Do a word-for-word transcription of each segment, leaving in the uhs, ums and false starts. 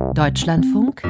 Deutschlandfunk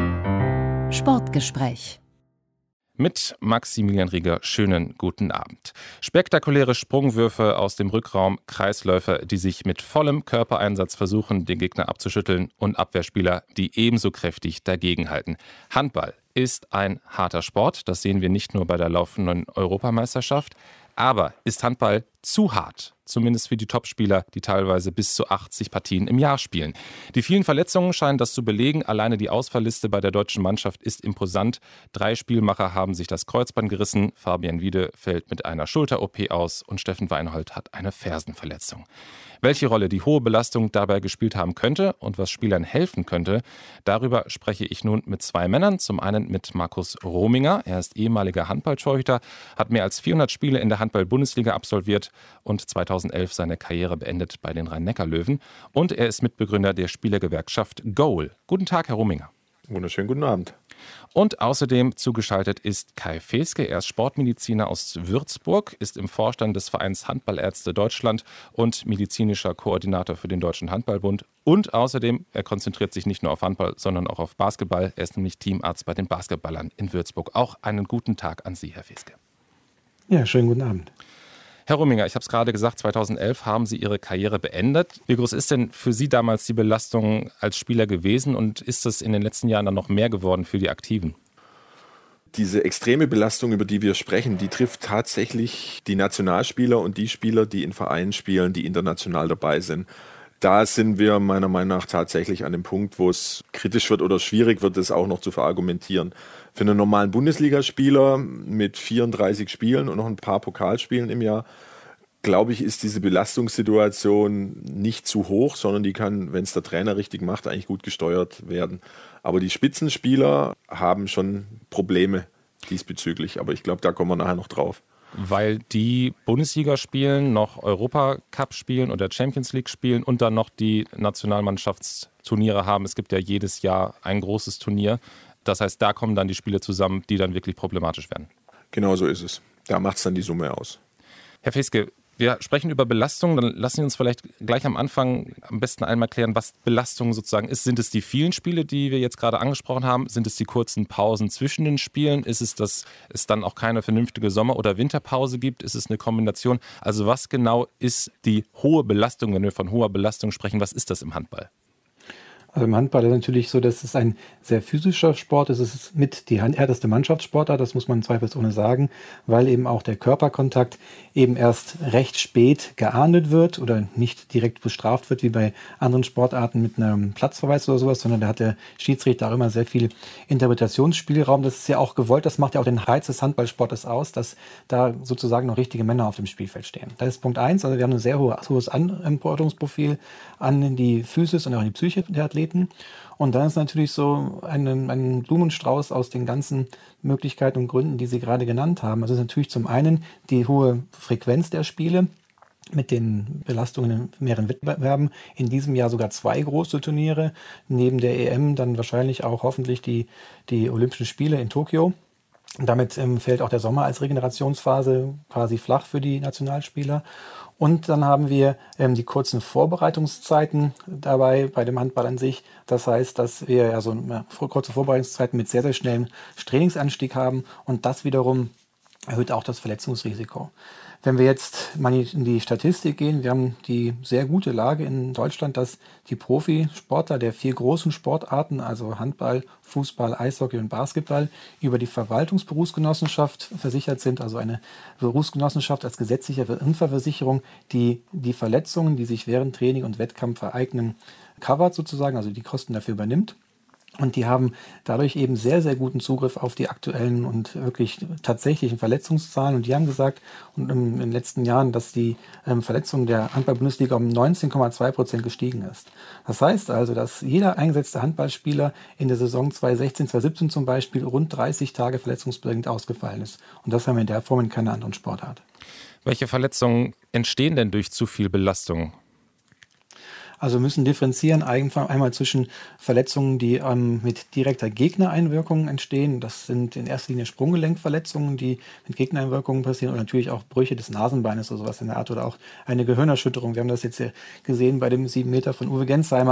Sportgespräch mit Maximilian Rieger. Schönen guten Abend. Spektakuläre Sprungwürfe aus dem Rückraum, Kreisläufer, die sich mit vollem Körpereinsatz versuchen, den Gegner abzuschütteln, und Abwehrspieler, die ebenso kräftig dagegenhalten. Handball ist ein harter Sport, das sehen wir nicht nur bei der laufenden Europameisterschaft. Aber ist Handball zu hart? Zumindest für die Topspieler, die teilweise bis zu achtzig Partien im Jahr spielen. Die vielen Verletzungen scheinen das zu belegen. Alleine die Ausfallliste bei der deutschen Mannschaft ist imposant. Drei Spielmacher haben sich das Kreuzband gerissen. Fabian Wiede fällt mit einer Schulter-O P aus und Steffen Weinhold hat eine Fersenverletzung. Welche Rolle die hohe Belastung dabei gespielt haben könnte und was Spielern helfen könnte, darüber spreche ich nun mit zwei Männern. Zum einen mit Markus Rominger. Er ist ehemaliger Handballtorhüter, hat mehr als vierhundert Spiele in der Handball-Bundesliga absolviert und zweitausendelf seine Karriere beendet bei den Rhein-Neckar-Löwen. Und er ist Mitbegründer der Spielergewerkschaft Goal. Guten Tag, Herr Rominger. Wunderschönen guten Abend. Und außerdem zugeschaltet ist Kai Feske. Er ist Sportmediziner aus Würzburg, ist im Vorstand des Vereins Handballärzte Deutschland und medizinischer Koordinator für den Deutschen Handballbund. Und außerdem, er konzentriert sich nicht nur auf Handball, sondern auch auf Basketball. Er ist nämlich Teamarzt bei den Basketballern in Würzburg. Auch einen guten Tag an Sie, Herr Feske. Ja, schönen guten Abend. Herr Rominger, ich habe es gerade gesagt, zweitausendelf haben Sie Ihre Karriere beendet. Wie groß ist denn für Sie damals die Belastung als Spieler gewesen und ist es in den letzten Jahren dann noch mehr geworden für die Aktiven? Diese extreme Belastung, über die wir sprechen, die trifft tatsächlich die Nationalspieler und die Spieler, die in Vereinen spielen, die international dabei sind. Da sind wir meiner Meinung nach tatsächlich an dem Punkt, wo es kritisch wird oder schwierig wird, das auch noch zu verargumentieren. Für einen normalen Bundesligaspieler mit vierunddreißig Spielen und noch ein paar Pokalspielen im Jahr, glaube ich, ist diese Belastungssituation nicht zu hoch, sondern die kann, wenn es der Trainer richtig macht, eigentlich gut gesteuert werden. Aber die Spitzenspieler haben schon Probleme diesbezüglich. Aber ich glaube, da kommen wir nachher noch drauf. Weil die Bundesliga spielen, noch Europacup spielen oder Champions League spielen und dann noch die Nationalmannschaftsturniere haben. Es gibt ja jedes Jahr ein großes Turnier. Das heißt, da kommen dann die Spiele zusammen, die dann wirklich problematisch werden. Genau so ist es. Da macht es dann die Summe aus. Herr Feske, wir sprechen über Belastung. Dann lassen Sie uns vielleicht gleich am Anfang am besten einmal klären, was Belastung sozusagen ist. Sind es die vielen Spiele, die wir jetzt gerade angesprochen haben? Sind es die kurzen Pausen zwischen den Spielen? Ist es, dass es dann auch keine vernünftige Sommer- oder Winterpause gibt? Ist es eine Kombination? Also was genau ist die hohe Belastung, wenn wir von hoher Belastung sprechen? Was ist das im Handball? Also im Handball ist es natürlich so, dass es ein sehr physischer Sport ist. Es ist mit die härteste Mannschaftssportart, das muss man zweifelsohne sagen, weil eben auch der Körperkontakt eben erst recht spät geahndet wird oder nicht direkt bestraft wird, wie bei anderen Sportarten mit einem Platzverweis oder sowas, sondern da hat der Schiedsrichter auch immer sehr viel Interpretationsspielraum. Das ist ja auch gewollt, das macht ja auch den Reiz des Handballsportes aus, dass da sozusagen noch richtige Männer auf dem Spielfeld stehen. Das ist Punkt eins, also wir haben ein sehr hohes Anforderungsprofil an die Physis und auch an die Psyche der Athleten. Und dann ist natürlich so ein, ein Blumenstrauß aus den ganzen Möglichkeiten und Gründen, die Sie gerade genannt haben. Also es ist natürlich zum einen die hohe Frequenz der Spiele mit den Belastungen in mehreren Wettbewerben. In diesem Jahr sogar zwei große Turniere. Neben der E M dann wahrscheinlich auch hoffentlich die, die Olympischen Spiele in Tokio. Damit ähm, fällt auch der Sommer als Regenerationsphase quasi flach für die Nationalspieler. Und dann haben wir ähm, die kurzen Vorbereitungszeiten dabei bei dem Handball an sich. Das heißt, dass wir ja so eine kurze Vorbereitungszeiten mit sehr, sehr schnellem Trainingsanstieg haben. Und das wiederum erhöht auch das Verletzungsrisiko. Wenn wir jetzt mal in die Statistik gehen, wir haben die sehr gute Lage in Deutschland, dass die Profisportler der vier großen Sportarten, also Handball, Fußball, Eishockey und Basketball, über die Verwaltungsberufsgenossenschaft versichert sind, also eine Berufsgenossenschaft als gesetzliche Unfallversicherung, die die Verletzungen, die sich während Training und Wettkampf ereignen, covert sozusagen, also die Kosten dafür übernimmt. Und die haben dadurch eben sehr, sehr guten Zugriff auf die aktuellen und wirklich tatsächlichen Verletzungszahlen. Und die haben gesagt, und in den letzten Jahren, dass die ähm, Verletzung der Handball-Bundesliga um neunzehn Komma zwei Prozent gestiegen ist. Das heißt also, dass jeder eingesetzte Handballspieler in der Saison zweitausendsechzehn, zweitausendsiebzehn zum Beispiel rund dreißig Tage verletzungsbedingt ausgefallen ist. Und das haben wir in der Form in keiner anderen Sportart. Welche Verletzungen entstehen denn durch zu viel Belastung? Also wir müssen differenzieren einmal zwischen Verletzungen, die ähm, mit direkter Gegnereinwirkung entstehen. Das sind in erster Linie Sprunggelenkverletzungen, die mit Gegnereinwirkungen passieren, und natürlich auch Brüche des Nasenbeines oder sowas in der Art oder auch eine Gehirnerschütterung. Wir haben das jetzt gesehen bei dem sieben Meter von Uwe Gensheimer,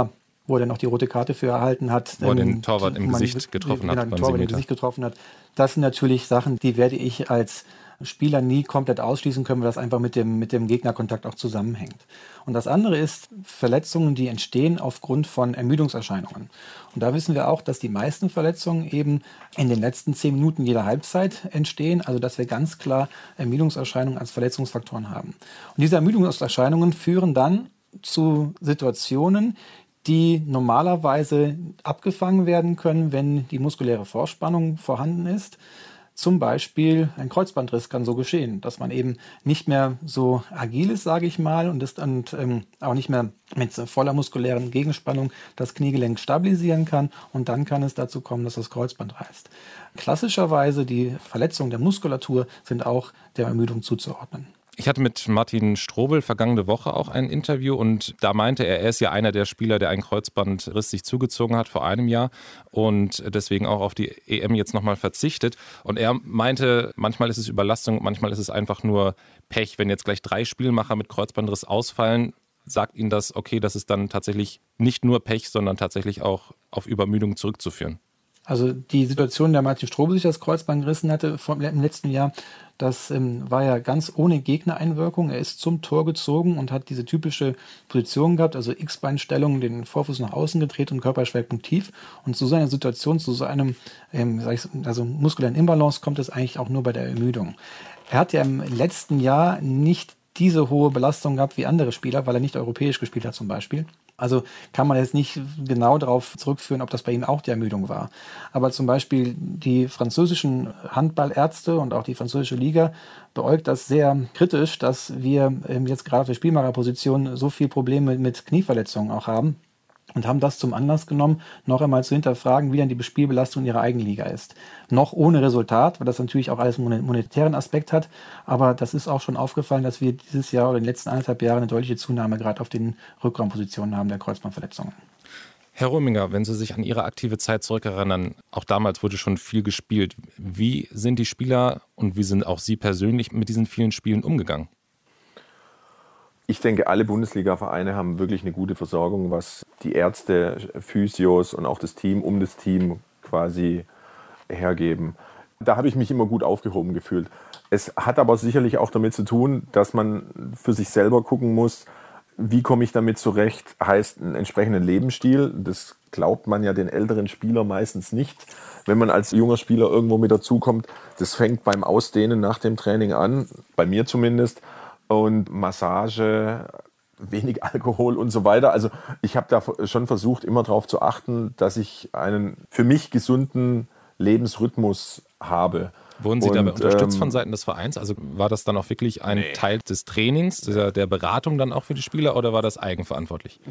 wo er dann noch die rote Karte für erhalten hat. Wo er den Torwart im Gesicht getroffen genau, hat. Den Torwart im Gesicht getroffen hat. Das sind natürlich Sachen, die werde ich als Spieler nie komplett ausschließen können, weil das einfach mit dem, mit dem Gegnerkontakt auch zusammenhängt. Und das andere ist Verletzungen, die entstehen aufgrund von Ermüdungserscheinungen. Und da wissen wir auch, dass die meisten Verletzungen eben in den letzten zehn Minuten jeder Halbzeit entstehen, also dass wir ganz klar Ermüdungserscheinungen als Verletzungsfaktoren haben. Und diese Ermüdungserscheinungen führen dann zu Situationen, die normalerweise abgefangen werden können, wenn die muskuläre Vorspannung vorhanden ist. Zum Beispiel ein Kreuzbandriss kann so geschehen, dass man eben nicht mehr so agil ist, sage ich mal, und, ist, und ähm, auch nicht mehr mit voller muskulären Gegenspannung das Kniegelenk stabilisieren kann. Und dann kann es dazu kommen, dass das Kreuzband reißt. Klassischerweise die Verletzungen der Muskulatur sind auch der Ermüdung zuzuordnen. Ich hatte mit Martin Strobel vergangene Woche auch ein Interview und da meinte er, er ist ja einer der Spieler, der einen Kreuzbandriss sich zugezogen hat vor einem Jahr und deswegen auch auf die E M jetzt nochmal verzichtet. Und er meinte, manchmal ist es Überlastung, manchmal ist es einfach nur Pech. Wenn jetzt gleich drei Spielmacher mit Kreuzbandriss ausfallen, sagt ihn das, okay, das ist dann tatsächlich nicht nur Pech, sondern tatsächlich auch auf Übermüdung zurückzuführen. Also die Situation, der Martin Strobel sich das Kreuzband gerissen hatte vom, im letzten Jahr, das ähm, war ja ganz ohne Gegnereinwirkung. Er ist zum Tor gezogen und hat diese typische Position gehabt, also X-Beinstellung, den Vorfuß nach außen gedreht und Körperschwerpunkt tief. Und zu so einer Situation, zu so einem ähm, sag ich, also muskulären Imbalance kommt es eigentlich auch nur bei der Ermüdung. Er hat ja im letzten Jahr nicht diese hohe Belastung gehabt wie andere Spieler, weil er nicht europäisch gespielt hat zum Beispiel. Also kann man jetzt nicht genau darauf zurückführen, ob das bei ihm auch die Ermüdung war. Aber zum Beispiel die französischen Handballärzte und auch die französische Liga beäugt das sehr kritisch, dass wir jetzt gerade auf der Spielmacherposition so viel Probleme mit Knieverletzungen auch haben. Und haben das zum Anlass genommen, noch einmal zu hinterfragen, wie dann die Spielbelastung in ihrer Eigenliga ist. Noch ohne Resultat, weil das natürlich auch alles einen monetären Aspekt hat. Aber das ist auch schon aufgefallen, dass wir dieses Jahr oder in den letzten anderthalb Jahren eine deutliche Zunahme gerade auf den Rückraumpositionen haben der Kreuzbandverletzungen. Herr Rominger, wenn Sie sich an Ihre aktive Zeit zurückerinnern, auch damals wurde schon viel gespielt. Wie sind die Spieler und wie sind auch Sie persönlich mit diesen vielen Spielen umgegangen? Ich denke, alle Bundesliga-Vereine haben wirklich eine gute Versorgung, was die Ärzte, Physios und auch das Team um das Team quasi hergeben. Da habe ich mich immer gut aufgehoben gefühlt. Es hat aber sicherlich auch damit zu tun, dass man für sich selber gucken muss, wie komme ich damit zurecht, heißt einen entsprechenden Lebensstil. Das glaubt man ja den älteren Spielern meistens nicht, wenn man als junger Spieler irgendwo mit dazukommt. Das fängt beim Ausdehnen nach dem Training an, bei mir zumindest. Und Massage, wenig Alkohol und so weiter. Also ich habe da schon versucht, immer darauf zu achten, dass ich einen für mich gesunden Lebensrhythmus habe. Wurden Sie und, dabei unterstützt ähm, von Seiten des Vereins? Also war das dann auch wirklich ein nee. Teil des Trainings, der, der Beratung dann auch für die Spieler oder war das eigenverantwortlich?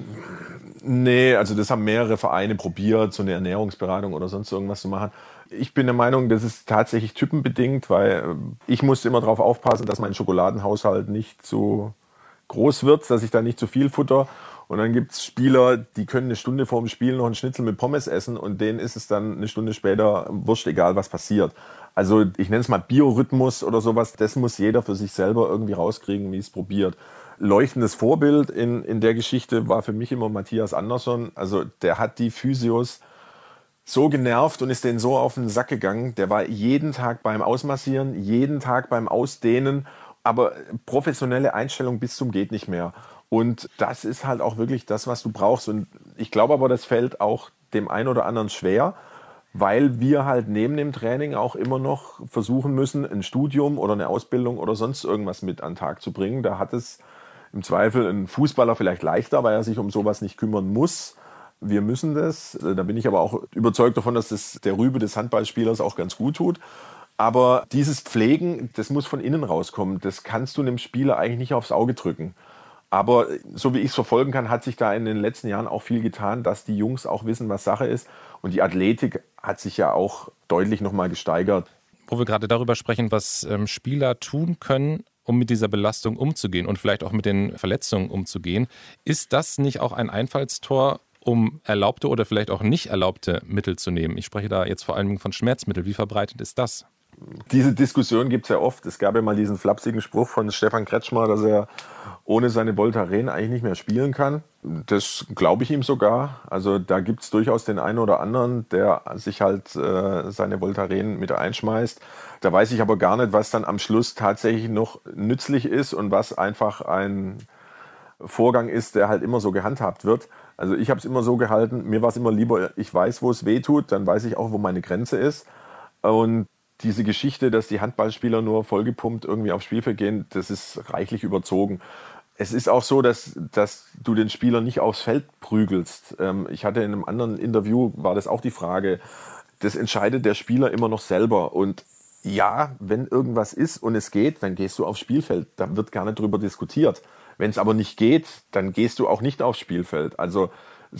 Nee, also das haben mehrere Vereine probiert, so eine Ernährungsberatung oder sonst irgendwas zu machen. Ich bin der Meinung, das ist tatsächlich typenbedingt, weil ich muss immer darauf aufpassen, dass mein Schokoladenhaushalt nicht so groß wird, dass ich da nicht zu viel futter. Und dann gibt es Spieler, die können eine Stunde vor dem Spiel noch einen Schnitzel mit Pommes essen und denen ist es dann eine Stunde später wurscht, egal was passiert. Also ich nenne es mal Biorhythmus oder sowas, das muss jeder für sich selber irgendwie rauskriegen, wie es probiert. Leuchtendes Vorbild in, in der Geschichte war für mich immer Matthias Andersson. Also der hat die Physios so genervt und ist denen so auf den Sack gegangen. Der war jeden Tag beim Ausmassieren, jeden Tag beim Ausdehnen, aber professionelle Einstellung bis zum geht nicht mehr. Und das ist halt auch wirklich das, was du brauchst. Und ich glaube aber, das fällt auch dem einen oder anderen schwer, weil wir halt neben dem Training auch immer noch versuchen müssen, ein Studium oder eine Ausbildung oder sonst irgendwas mit an den Tag zu bringen. Da hat es im Zweifel ein Fußballer vielleicht leichter, weil er sich um sowas nicht kümmern muss. Wir müssen das. Da bin ich aber auch überzeugt davon, dass das der Rübe des Handballspielers auch ganz gut tut. Aber dieses Pflegen, das muss von innen rauskommen. Das kannst du einem Spieler eigentlich nicht aufs Auge drücken. Aber so wie ich es verfolgen kann, hat sich da in den letzten Jahren auch viel getan, dass die Jungs auch wissen, was Sache ist. Und die Athletik hat sich ja auch deutlich nochmal gesteigert. Wo wir gerade darüber sprechen, was ähm, Spieler tun können, um mit dieser Belastung umzugehen und vielleicht auch mit den Verletzungen umzugehen, ist das nicht auch ein Einfallstor, um erlaubte oder vielleicht auch nicht erlaubte Mittel zu nehmen? Ich spreche da jetzt vor allem von Schmerzmitteln. Wie verbreitet ist das? Diese Diskussion gibt es ja oft. Es gab ja mal diesen flapsigen Spruch von Stefan Kretschmer, dass er ohne seine Voltaren eigentlich nicht mehr spielen kann. Das glaube ich ihm sogar. Also da gibt es durchaus den einen oder anderen, der sich halt äh, seine Voltaren mit einschmeißt. Da weiß ich aber gar nicht, was dann am Schluss tatsächlich noch nützlich ist und was einfach ein Vorgang ist, der halt immer so gehandhabt wird. Also ich habe es immer so gehalten, mir war es immer lieber, ich weiß, wo es weh tut, dann weiß ich auch, wo meine Grenze ist. Und diese Geschichte, dass die Handballspieler nur vollgepumpt irgendwie aufs Spielfeld gehen, das ist reichlich überzogen. Es ist auch so, dass, dass du den Spieler nicht aufs Feld prügelst. Ähm, ich hatte in einem anderen Interview, war das auch die Frage, das entscheidet der Spieler immer noch selber. Und ja, wenn irgendwas ist und es geht, dann gehst du aufs Spielfeld. Da wird gar nicht drüber diskutiert. Wenn es aber nicht geht, dann gehst du auch nicht aufs Spielfeld. Also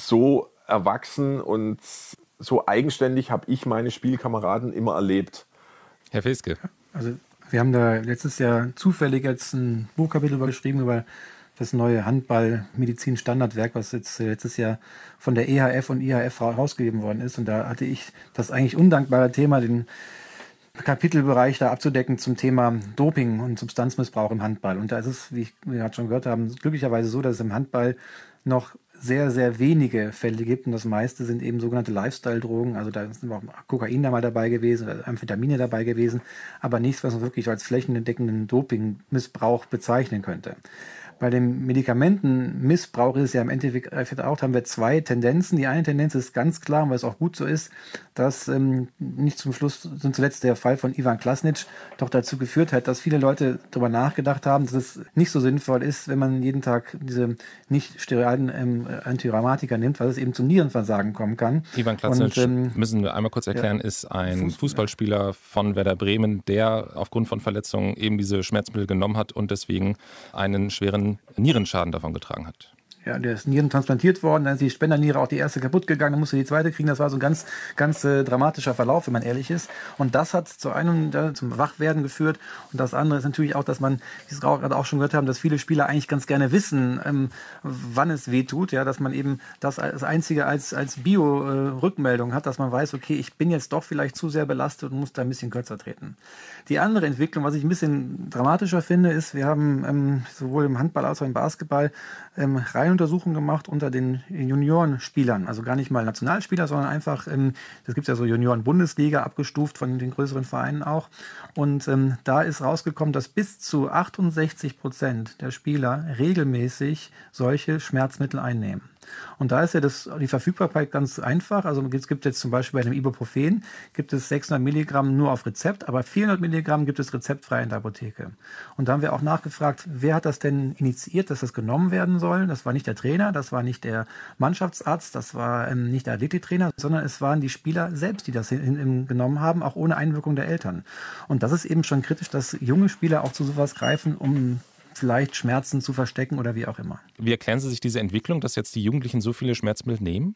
so erwachsen und so eigenständig habe ich meine Spielkameraden immer erlebt. Herr Feske. Also wir haben da letztes Jahr zufällig jetzt ein Buchkapitel über geschrieben über das neue Handball-Medizin-Standardwerk, was jetzt letztes Jahr von der E H F und I H F herausgegeben worden ist. Und da hatte ich das eigentlich undankbare Thema, den Kapitelbereich da abzudecken zum Thema Doping und Substanzmissbrauch im Handball. Und da ist es, wie wir gerade schon gehört haben, glücklicherweise so, dass es im Handball noch sehr, sehr wenige Fälle gibt. Und das meiste sind eben sogenannte Lifestyle-Drogen. Also da ist auch Kokain da mal dabei gewesen, oder Amphetamine dabei gewesen, aber nichts, was man wirklich als flächendeckenden Dopingmissbrauch bezeichnen könnte. Bei dem Medikamentenmissbrauch ist es ja im Endeffekt auch, da haben wir zwei Tendenzen. Die eine Tendenz ist ganz klar, weil es auch gut so ist, dass ähm, nicht zum Schluss, und zuletzt der Fall von Ivan Klasnic doch dazu geführt hat, dass viele Leute darüber nachgedacht haben, dass es nicht so sinnvoll ist, wenn man jeden Tag diese nicht steroiden ähm, Antiraumatiker nimmt, weil es eben zum Nierenversagen kommen kann. Ivan Klasnic, und, ähm, müssen wir einmal kurz erklären, ja, ist ein Fußball, Fußballspieler von Werder Bremen, der aufgrund von Verletzungen eben diese Schmerzmittel genommen hat und deswegen einen schweren Nierenschaden davon getragen hat. Ja, der ist Nieren transplantiert worden, dann ist die Spenderniere auch die erste kaputt gegangen, dann musste die zweite kriegen. Das war so ein ganz, ganz äh, dramatischer Verlauf, wenn man ehrlich ist. Und das hat zu einem, äh, zum Wachwerden geführt. Und das andere ist natürlich auch, dass man, wie wir gerade auch schon gehört haben, dass viele Spieler eigentlich ganz gerne wissen, ähm, wann es weh tut, ja, dass man eben das als Einzige als, als Bio-Rückmeldung äh, hat, dass man weiß, okay, ich bin jetzt doch vielleicht zu sehr belastet und muss da ein bisschen kürzer treten. Die andere Entwicklung, was ich ein bisschen dramatischer finde, ist, wir haben ähm, sowohl im Handball als auch im Basketball ähm, Reihenuntersuchungen gemacht unter den Juniorenspielern, also gar nicht mal Nationalspieler, sondern einfach, ähm, das gibt es ja so Junioren-Bundesliga, abgestuft von den größeren Vereinen auch. Und ähm, da ist rausgekommen, dass bis zu achtundsechzig Prozent der Spieler regelmäßig solche Schmerzmittel einnehmen. Und da ist ja das, die Verfügbarkeit ganz einfach. Also es gibt jetzt zum Beispiel bei dem Ibuprofen, gibt es sechshundert Milligramm nur auf Rezept, aber vierhundert Milligramm gibt es rezeptfrei in der Apotheke. Und da haben wir auch nachgefragt, wer hat das denn initiiert, dass das genommen werden soll? Das war nicht der Trainer, das war nicht der Mannschaftsarzt, das war ähm, nicht der Athletiktrainer, sondern es waren die Spieler selbst, die das in, in, genommen haben, auch ohne Einwirkung der Eltern. Und das ist eben schon kritisch, dass junge Spieler auch zu sowas greifen, um vielleicht Schmerzen zu verstecken oder wie auch immer. Wie erklären Sie sich diese Entwicklung, dass jetzt die Jugendlichen so viele Schmerzmittel nehmen?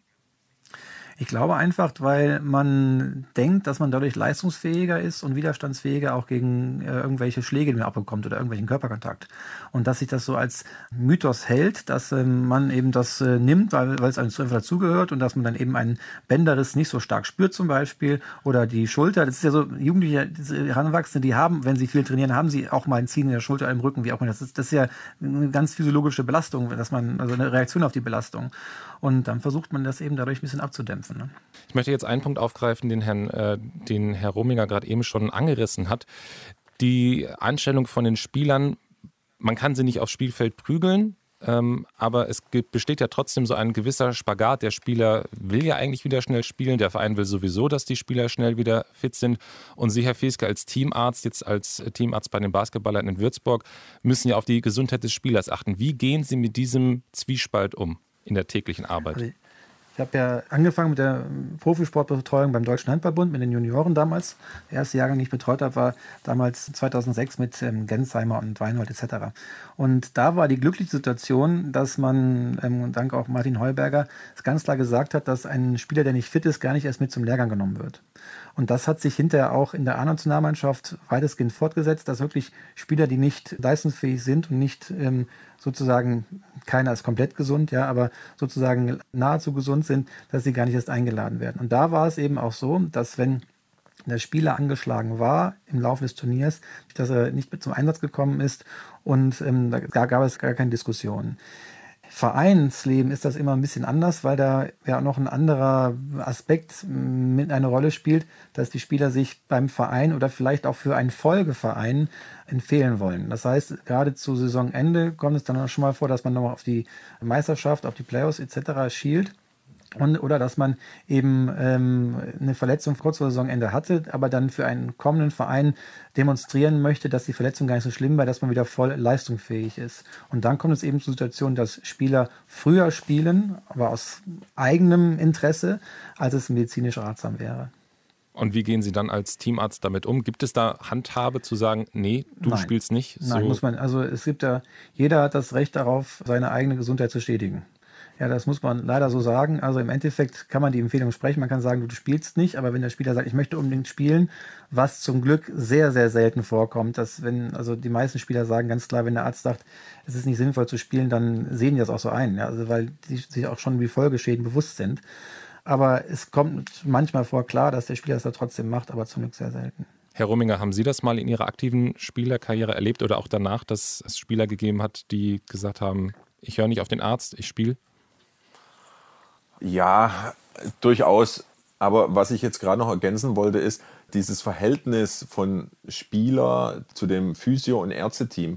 Ich glaube einfach, weil man denkt, dass man dadurch leistungsfähiger ist und widerstandsfähiger auch gegen äh, irgendwelche Schläge, die man abbekommt oder irgendwelchen Körperkontakt. Und dass sich das so als Mythos hält, dass ähm, man eben das äh, nimmt, weil, weil es einfach dazugehört und dass man dann eben einen Bänderriss nicht so stark spürt zum Beispiel oder die Schulter. Das ist ja so, Jugendliche, diese Heranwachsende, die haben, wenn sie viel trainieren, haben sie auch mal ein Ziehen in der Schulter, im Rücken, wie auch immer. Das ist, das ist ja eine ganz physiologische Belastung, dass man, also eine Reaktion auf die Belastung. Und dann versucht man das eben dadurch ein bisschen abzudämpfen. Ne? Ich möchte jetzt einen Punkt aufgreifen, den, Herrn, äh, den Herr Rominger gerade eben schon angerissen hat. Die Einstellung von den Spielern, man kann sie nicht aufs Spielfeld prügeln, ähm, aber es besteht ja trotzdem so ein gewisser Spagat. Der Spieler will ja eigentlich wieder schnell spielen, der Verein will sowieso, dass die Spieler schnell wieder fit sind. Und Sie, Herr Feske, als Teamarzt, jetzt als Teamarzt bei den Basketballern in Würzburg, müssen ja auf die Gesundheit des Spielers achten. Wie gehen Sie mit diesem Zwiespalt um in der täglichen Arbeit? Also ich habe ja angefangen mit der Profisportbetreuung beim Deutschen Handballbund, mit den Junioren damals. Der erste Jahrgang, den ich betreut habe, war damals zweitausendsechs mit ähm, Gensheimer und Weinhold et cetera. Und da war die glückliche Situation, dass man, ähm, dank auch Martin Heuberger, es ganz klar gesagt hat, dass ein Spieler, der nicht fit ist, gar nicht erst mit zum Lehrgang genommen wird. Und das hat sich hinterher auch in der A-Nationalmannschaft weitestgehend fortgesetzt, dass wirklich Spieler, die nicht leistungsfähig sind und nicht ähm, sozusagen, keiner ist komplett gesund, ja, aber sozusagen nahezu gesund sind, dass sie gar nicht erst eingeladen werden. Und da war es eben auch so, dass wenn der Spieler angeschlagen war im Laufe des Turniers, dass er nicht mit zum Einsatz gekommen ist und ähm, da, da gab es gar keine Diskussion. Vereinsleben ist das immer ein bisschen anders, weil da ja noch ein anderer Aspekt mit eine Rolle spielt, dass die Spieler sich beim Verein oder vielleicht auch für einen Folgeverein empfehlen wollen. Das heißt, gerade zu Saisonende kommt es dann auch schon mal vor, dass man noch auf die Meisterschaft, auf die Playoffs et cetera schielt. Und, oder dass man eben ähm, eine Verletzung kurz vor Saisonende hatte, aber dann für einen kommenden Verein demonstrieren möchte, dass die Verletzung gar nicht so schlimm war, dass man wieder voll leistungsfähig ist. Und dann kommt es eben zur Situation, dass Spieler früher spielen, aber aus eigenem Interesse, als es medizinisch ratsam wäre. Und wie gehen Sie dann als Teamarzt damit um? Gibt es da Handhabe zu sagen, nee, du Nein. spielst nicht? Nein, so muss man. Also es gibt ja, jeder hat das Recht darauf, seine eigene Gesundheit zu schädigen. Ja, das muss man leider so sagen. Also im Endeffekt kann man die Empfehlung sprechen. Man kann sagen, du spielst nicht. Aber wenn der Spieler sagt, ich möchte unbedingt spielen, was zum Glück sehr, sehr selten vorkommt, dass wenn, also die meisten Spieler sagen ganz klar, wenn der Arzt sagt, es ist nicht sinnvoll zu spielen, dann sehen die das auch so ein. Ja, also weil die sich auch schon wie Folgeschäden bewusst sind. Aber es kommt manchmal vor, klar, dass der Spieler das da trotzdem macht, aber zum Glück sehr selten. Herr Rumminger, haben Sie das mal in Ihrer aktiven Spielerkarriere erlebt oder auch danach, dass es Spieler gegeben hat, die gesagt haben, ich höre nicht auf den Arzt, ich spiele? Ja, durchaus. Aber was ich jetzt gerade noch ergänzen wollte, ist, dieses Verhältnis von Spieler zu dem Physio- und Ärzteteam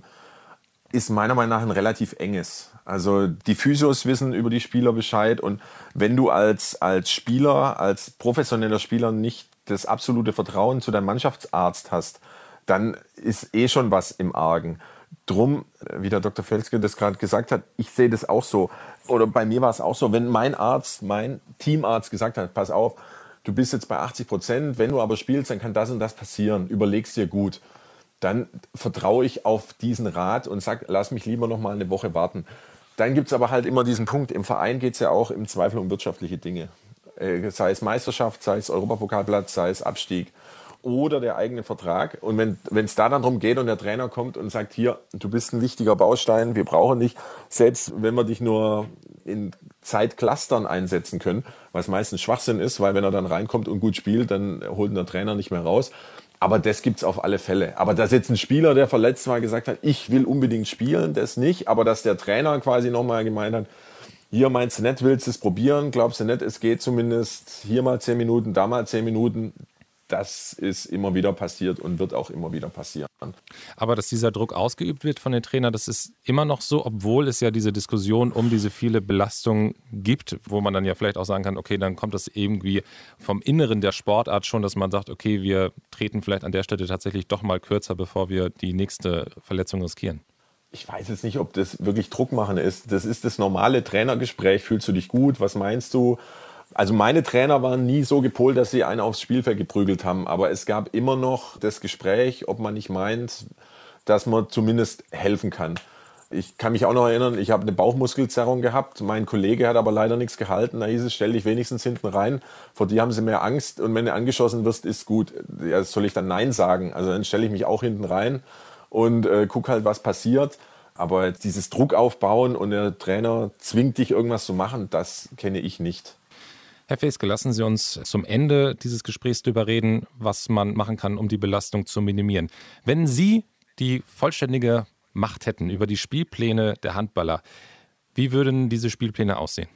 ist meiner Meinung nach ein relativ enges. Also die Physios wissen über die Spieler Bescheid und wenn du als, als Spieler, als professioneller Spieler nicht das absolute Vertrauen zu deinem Mannschaftsarzt hast, dann ist eh schon was im Argen. Drum, wie der Doktor Felske das gerade gesagt hat, ich sehe das auch so. Oder bei mir war es auch so, wenn mein Arzt, mein Teamarzt gesagt hat, pass auf, du bist jetzt bei achtzig Prozent, wenn du aber spielst, dann kann das und das passieren, überleg's dir gut. Dann vertraue ich auf diesen Rat und sag, lass mich lieber noch mal eine Woche warten. Dann gibt es aber halt immer diesen Punkt, im Verein geht es ja auch im Zweifel um wirtschaftliche Dinge. Äh, sei es Meisterschaft, sei es Europapokalplatz, sei es Abstieg oder der eigene Vertrag. Und wenn es da dann darum geht und der Trainer kommt und sagt, hier, du bist ein wichtiger Baustein, wir brauchen dich, selbst wenn wir dich nur in Zeitclustern einsetzen können, was meistens Schwachsinn ist, weil wenn er dann reinkommt und gut spielt, dann holt ihn der Trainer nicht mehr raus. Aber das gibt's auf alle Fälle. Aber dass jetzt ein Spieler, der verletzt war, gesagt hat, ich will unbedingt spielen, das nicht. Aber dass der Trainer quasi nochmal gemeint hat, hier meinst du nicht, willst du es probieren, glaubst du nicht, es geht zumindest hier mal zehn Minuten, da mal zehn Minuten. Das ist immer wieder passiert und wird auch immer wieder passieren. Aber dass dieser Druck ausgeübt wird von den Trainern, das ist immer noch so, obwohl es ja diese Diskussion um diese viele Belastung gibt, wo man dann ja vielleicht auch sagen kann, okay, dann kommt das irgendwie vom Inneren der Sportart schon, dass man sagt, okay, wir treten vielleicht an der Stelle tatsächlich doch mal kürzer, bevor wir die nächste Verletzung riskieren. Ich weiß jetzt nicht, ob das wirklich Druck machen ist. Das ist das normale Trainergespräch. Fühlst du dich gut? Was meinst du? Also meine Trainer waren nie so gepolt, dass sie einen aufs Spielfeld geprügelt haben. Aber es gab immer noch das Gespräch, ob man nicht meint, dass man zumindest helfen kann. Ich kann mich auch noch erinnern, ich habe eine Bauchmuskelzerrung gehabt. Mein Kollege hat aber leider nichts gehalten. Da hieß es, stell dich wenigstens hinten rein. Vor dir haben sie mehr Angst. Und wenn du angeschossen wirst, ist gut. Ja, soll ich dann Nein sagen? Also dann stelle ich mich auch hinten rein und äh, guck halt, was passiert. Aber dieses Druck aufbauen und der Trainer zwingt dich, irgendwas zu machen, das kenne ich nicht. Herr Felske, lassen Sie uns zum Ende dieses Gesprächs darüber reden, was man machen kann, um die Belastung zu minimieren. Wenn Sie die vollständige Macht hätten über die Spielpläne der Handballer, wie würden diese Spielpläne aussehen?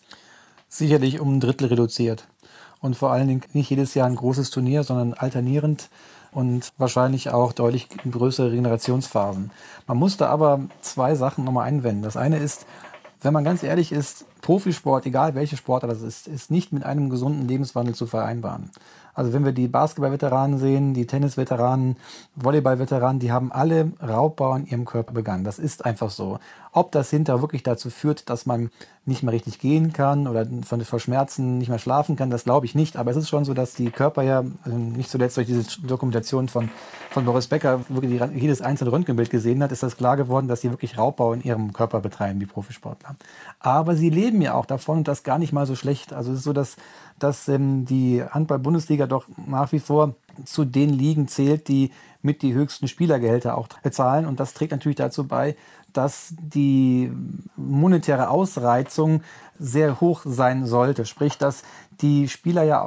Sicherlich um ein Drittel reduziert. Und vor allen Dingen nicht jedes Jahr ein großes Turnier, sondern alternierend und wahrscheinlich auch deutlich größere Regenerationsphasen. Man muss da aber zwei Sachen nochmal einwenden. Das eine ist, wenn man ganz ehrlich ist, Profisport, egal welche Sportart das ist, ist nicht mit einem gesunden Lebenswandel zu vereinbaren. Also wenn wir die Basketball-Veteranen sehen, die Tennis-Veteranen, Volleyball-Veteranen, die haben alle Raubbau in ihrem Körper begangen. Das ist einfach so. Ob das hinterher wirklich dazu führt, dass man nicht mehr richtig gehen kann oder von vor Schmerzen nicht mehr schlafen kann, das glaube ich nicht. Aber es ist schon so, dass die Körper ja, nicht zuletzt durch diese Dokumentation von, von Boris Becker, wirklich jedes einzelne Röntgenbild gesehen hat, ist das klar geworden, dass sie wirklich Raubbau in ihrem Körper betreiben, die Profisportler. Aber sie leben ja auch davon und das gar nicht mal so schlecht. Also es ist so, dass, dass ähm, die Handball-Bundesliga doch nach wie vor zu den Ligen zählt, die mit die höchsten Spielergehälter auch bezahlen. Und das trägt natürlich dazu bei, dass die monetäre Ausreizung sehr hoch sein sollte. Sprich, dass die Spieler ja auch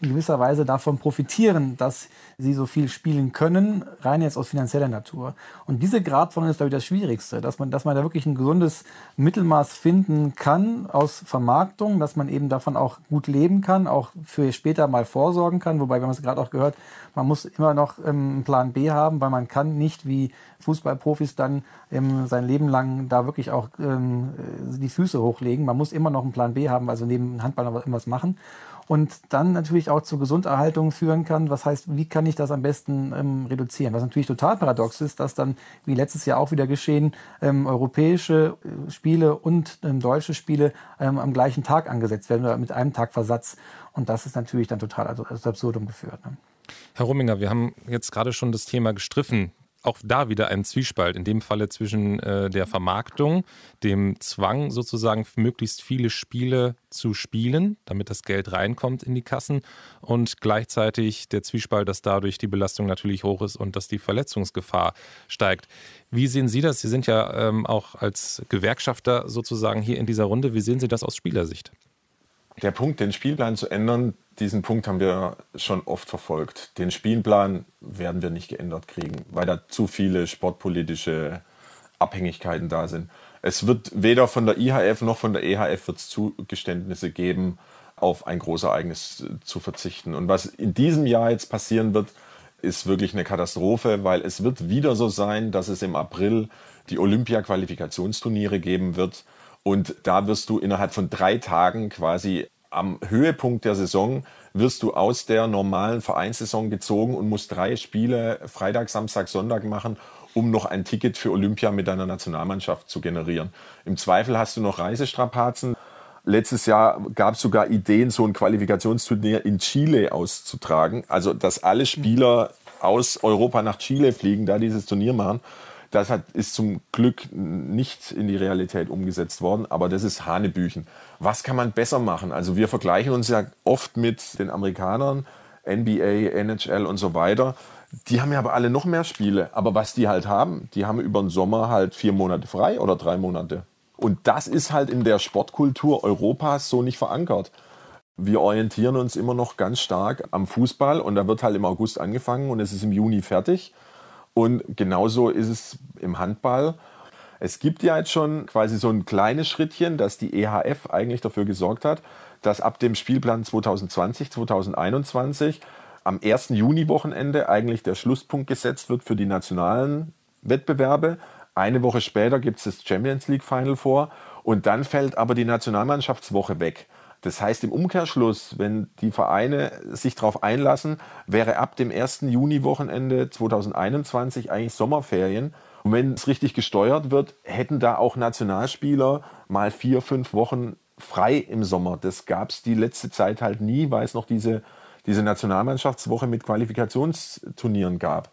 in gewisser Weise davon profitieren, dass sie so viel spielen können, rein jetzt aus finanzieller Natur. Und diese Gratwanderung ist, glaube ich, das Schwierigste, dass man, dass man da wirklich ein gesundes Mittelmaß finden kann aus Vermarktung, dass man eben davon auch gut leben kann, auch für später mal vorsorgen kann. Wobei, wir haben es gerade auch gehört, man muss immer noch ähm, einen Plan B haben, weil man kann nicht wie Fußballprofis dann ähm, sein Leben lang da wirklich auch ähm, die Füße hochlegen. Man muss immer noch einen Plan B haben, also neben Handball noch irgendwas machen. Und dann natürlich auch zur Gesunderhaltung führen kann. Was heißt, wie kann ich das am besten ähm, reduzieren? Was natürlich total paradox ist, dass dann, wie letztes Jahr auch wieder geschehen, ähm, europäische äh, Spiele und ähm, deutsche Spiele ähm, am gleichen Tag angesetzt werden oder mit einem Tag Versatz. Und das ist natürlich dann total also, also absurdum geführt. Ne? Herr Rumminger, wir haben jetzt gerade schon das Thema gestriffen. Auch da wieder ein Zwiespalt, in dem Falle zwischen äh, der Vermarktung, dem Zwang sozusagen möglichst viele Spiele zu spielen, damit das Geld reinkommt in die Kassen, und gleichzeitig der Zwiespalt, dass dadurch die Belastung natürlich hoch ist und dass die Verletzungsgefahr steigt. Wie sehen Sie das? Sie sind ja ähm, auch als Gewerkschafter sozusagen hier in dieser Runde. Wie sehen Sie das aus Spielersicht? Der Punkt, den Spielplan zu ändern, diesen Punkt haben wir schon oft verfolgt. Den Spielplan werden wir nicht geändert kriegen, weil da zu viele sportpolitische Abhängigkeiten da sind. Es wird weder von der I H F noch von der E H F wird's Zugeständnisse geben, auf ein Großereignis zu verzichten. Und was in diesem Jahr jetzt passieren wird, ist wirklich eine Katastrophe, weil es wird wieder so sein, dass es im April die Olympia-Qualifikationsturniere geben wird. Und da wirst du innerhalb von drei Tagen quasi am Höhepunkt der Saison wirst du aus der normalen Vereinssaison gezogen und musst drei Spiele Freitag, Samstag, Sonntag machen, um noch ein Ticket für Olympia mit deiner Nationalmannschaft zu generieren. Im Zweifel hast du noch Reisestrapazen. Letztes Jahr gab es sogar Ideen, so ein Qualifikationsturnier in Chile auszutragen. Also, dass alle Spieler aus Europa nach Chile fliegen, da dieses Turnier machen. Das hat, ist zum Glück nicht in die Realität umgesetzt worden, aber das ist Hanebüchen. Was kann man besser machen? Also wir vergleichen uns ja oft mit den Amerikanern, N B A, N H L und so weiter. Die haben ja aber alle noch mehr Spiele. Aber was die halt haben, die haben über den Sommer halt vier Monate frei oder drei Monate. Und das ist halt in der Sportkultur Europas so nicht verankert. Wir orientieren uns immer noch ganz stark am Fußball und da wird halt im August angefangen und es ist im Juni fertig. Und genauso ist es im Handball. Es gibt ja jetzt schon quasi so ein kleines Schrittchen, dass die E H F eigentlich dafür gesorgt hat, dass ab dem Spielplan zwanzig zwanzig, zwanzig einundzwanzig am ersten Juni-Wochenende eigentlich der Schlusspunkt gesetzt wird für die nationalen Wettbewerbe. Eine Woche später gibt es das Champions League Final vor und dann fällt aber die Nationalmannschaftswoche weg. Das heißt im Umkehrschluss, wenn die Vereine sich darauf einlassen, wäre ab dem ersten Juni-Wochenende zwanzig einundzwanzig eigentlich Sommerferien. Und wenn es richtig gesteuert wird, hätten da auch Nationalspieler mal vier, fünf Wochen frei im Sommer. Das gab es die letzte Zeit halt nie, weil es noch diese, diese Nationalmannschaftswoche mit Qualifikationsturnieren gab.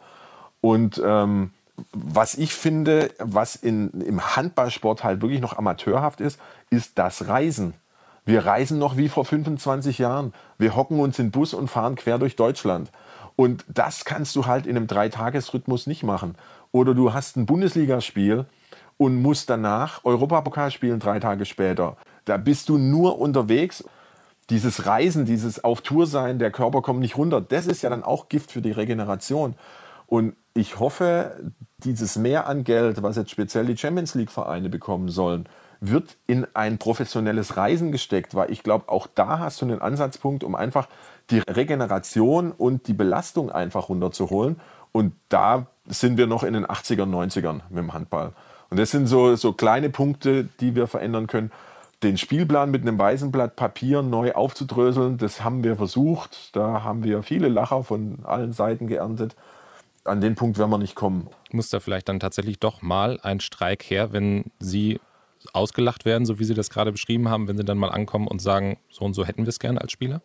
Und ähm, was ich finde, was in, im Handballsport halt wirklich noch amateurhaft ist, ist das Reisen. Wir reisen noch wie vor fünfundzwanzig Jahren. Wir hocken uns in den Bus und fahren quer durch Deutschland. Und das kannst du halt in einem Dreitagesrhythmus nicht machen. Oder du hast ein Bundesligaspiel und musst danach Europapokal spielen drei Tage später. Da bist du nur unterwegs. Dieses Reisen, dieses Auf Tour sein, der Körper kommt nicht runter, das ist ja dann auch Gift für die Regeneration. Und ich hoffe, dieses Mehr an Geld, was jetzt speziell die Champions League Vereine bekommen sollen, wird in ein professionelles Reisen gesteckt, weil ich glaube, auch da hast du einen Ansatzpunkt, um einfach die Regeneration und die Belastung einfach runterzuholen. Und da sind wir noch in den achtzigern, neunzigern mit dem Handball. Und das sind so, so kleine Punkte, die wir verändern können. Den Spielplan mit einem weißen Blatt Papier neu aufzudröseln, das haben wir versucht. Da haben wir viele Lacher von allen Seiten geerntet. An den Punkt werden wir nicht kommen. Muss da vielleicht dann tatsächlich doch mal ein Streik her, wenn Sie ausgelacht werden, so wie Sie das gerade beschrieben haben, wenn Sie dann mal ankommen und sagen, so und so hätten wir es gerne als Spieler?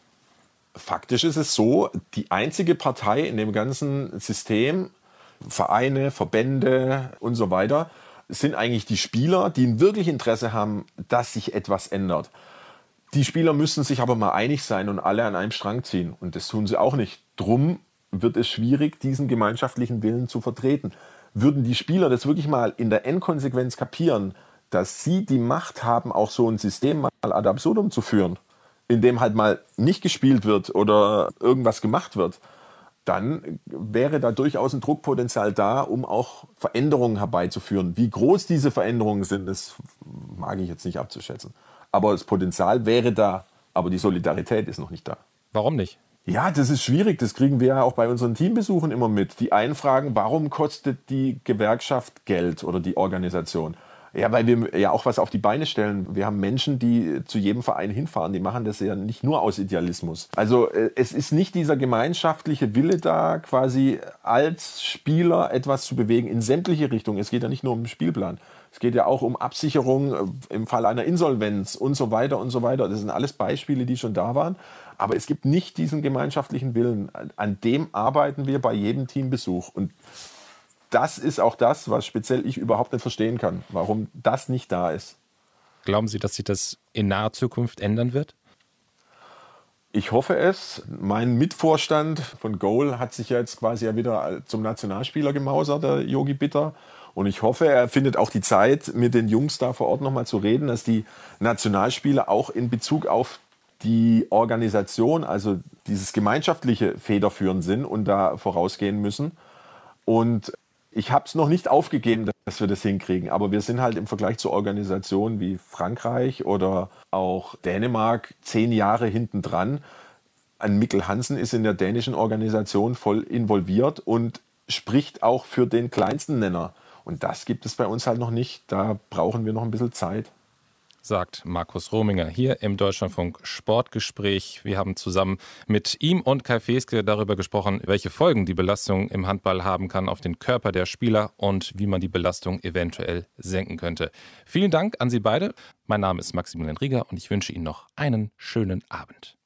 Faktisch ist es so, die einzige Partei in dem ganzen System, Vereine, Verbände und so weiter, sind eigentlich die Spieler, die wirklich Interesse haben, dass sich etwas ändert. Die Spieler müssen sich aber mal einig sein und alle an einem Strang ziehen. Und das tun sie auch nicht. Drum wird es schwierig, diesen gemeinschaftlichen Willen zu vertreten. Würden die Spieler das wirklich mal in der Endkonsequenz kapieren, dass sie die Macht haben, auch so ein System mal ad absurdum zu führen, in dem halt mal nicht gespielt wird oder irgendwas gemacht wird, dann wäre da durchaus ein Druckpotenzial da, um auch Veränderungen herbeizuführen. Wie groß diese Veränderungen sind, das mag ich jetzt nicht abzuschätzen. Aber das Potenzial wäre da, aber die Solidarität ist noch nicht da. Warum nicht? Ja, das ist schwierig. Das kriegen wir ja auch bei unseren Teambesuchen immer mit. Die einen fragen, warum kostet die Gewerkschaft Geld oder die Organisation? Ja, weil wir ja auch was auf die Beine stellen. Wir haben Menschen, die zu jedem Verein hinfahren. Die machen das ja nicht nur aus Idealismus. Also es ist nicht dieser gemeinschaftliche Wille da, quasi als Spieler etwas zu bewegen in sämtliche Richtungen. Es geht ja nicht nur um den Spielplan. Es geht ja auch um Absicherung im Fall einer Insolvenz und so weiter und so weiter. Das sind alles Beispiele, die schon da waren. Aber es gibt nicht diesen gemeinschaftlichen Willen. An dem arbeiten wir bei jedem Teambesuch. Und das ist auch das, was speziell ich überhaupt nicht verstehen kann, warum das nicht da ist. Glauben Sie, dass sich das in naher Zukunft ändern wird? Ich hoffe es. Mein Mitvorstand von Goal hat sich ja jetzt quasi ja wieder zum Nationalspieler gemausert, der Yogi Bitter. Und ich hoffe, er findet auch die Zeit, mit den Jungs da vor Ort nochmal zu reden, dass die Nationalspieler auch in Bezug auf die Organisation, also dieses gemeinschaftliche federführend sind und da vorausgehen müssen. Und ich habe es noch nicht aufgegeben, dass wir das hinkriegen, aber wir sind halt im Vergleich zu Organisationen wie Frankreich oder auch Dänemark zehn Jahre hinten dran. Ein Mikkel Hansen ist in der dänischen Organisation voll involviert und spricht auch für den kleinsten Nenner. Und das gibt es bei uns halt noch nicht. Da brauchen wir noch ein bisschen Zeit. Sagt Markus Rominger hier im Deutschlandfunk Sportgespräch. Wir haben zusammen mit ihm und Kai Feske darüber gesprochen, welche Folgen die Belastung im Handball haben kann auf den Körper der Spieler und wie man die Belastung eventuell senken könnte. Vielen Dank an Sie beide. Mein Name ist Maximilian Rieger und ich wünsche Ihnen noch einen schönen Abend.